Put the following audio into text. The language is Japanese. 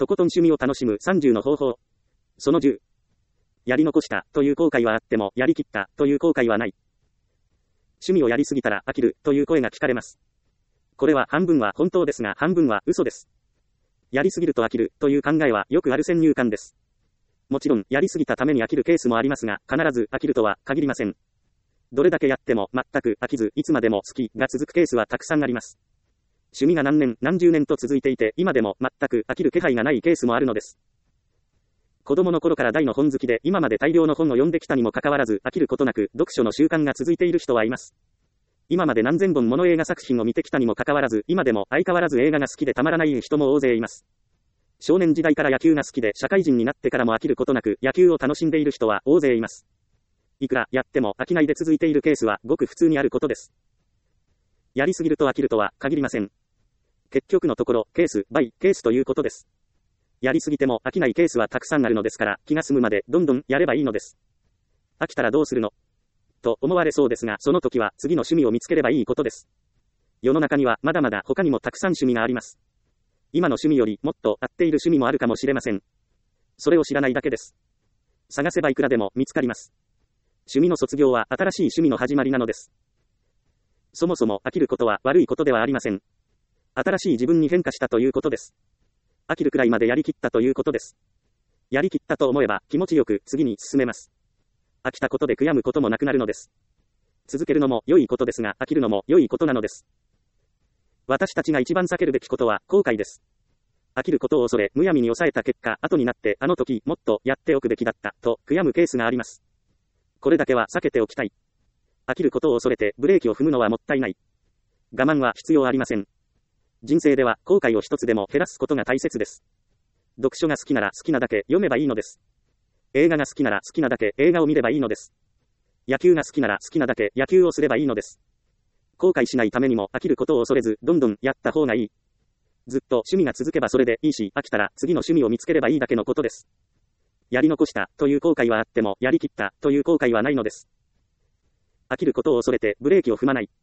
とことん趣味を楽しむ30の方法。その10。やり残したという後悔はあっても、やりきったという後悔はない。趣味をやりすぎたら飽きるという声が聞かれます。これは半分は本当ですが半分は嘘です。やりすぎると飽きるという考えはよくある先入観です。もちろん、やりすぎたために飽きるケースもありますが、必ず飽きるとは限りません。どれだけやっても全く飽きず、いつまでも好きが続くケースはたくさんあります。趣味が何年、何十年と続いていて、今でも全く飽きる気配がないケースもあるのです。子供の頃から大の本好きで、今まで大量の本を読んできたにもかかわらず、飽きることなく、読書の習慣が続いている人はいます。今まで何千本もの映画作品を見てきたにもかかわらず、今でも相変わらず映画が好きでたまらない人も大勢います。少年時代から野球が好きで、社会人になってからも飽きることなく、野球を楽しんでいる人は大勢います。いくらやっても飽きないで続いているケースはごく普通にあることです。やりすぎると飽きるとは限りません。結局のところ、ケース、バイ、ケースということです。やりすぎても飽きないケースはたくさんあるのですから、気が済むまでどんどんやればいいのです。飽きたらどうするのと思われそうですが、その時は次の趣味を見つければいいことです。世の中にはまだまだ他にもたくさん趣味があります。今の趣味よりもっと合っている趣味もあるかもしれません。それを知らないだけです。探せばいくらでも見つかります。趣味の卒業は新しい趣味の始まりなのです。そもそも飽きることは悪いことではありません。新しい自分に変化したということです。飽きるくらいまでやりきったということです。やりきったと思えば気持ちよく次に進めます。飽きたことで悔やむこともなくなるのです。続けるのも良いことですが、飽きるのも良いことなのです。私たちが一番避けるべきことは後悔です。飽きることを恐れ、むやみに抑えた結果、後になってあの時もっとやっておくべきだったと悔やむケースがあります。これだけは避けておきたい。飽きることを恐れてブレーキを踏むのはもったいない。我慢は必要ありません。人生では後悔を一つでも減らすことが大切です。読書が好きなら好きなだけ読めばいいのです。映画が好きなら好きなだけ映画を見ればいいのです。野球が好きなら好きなだけ野球をすればいいのです。後悔しないためにも飽きることを恐れずどんどんやった方がいい。ずっと趣味が続けばそれでいいし、飽きたら次の趣味を見つければいいだけのことです。やり残したという後悔はあっても、やりきったという後悔はないのです。飽きることを恐れてブレーキを踏まない。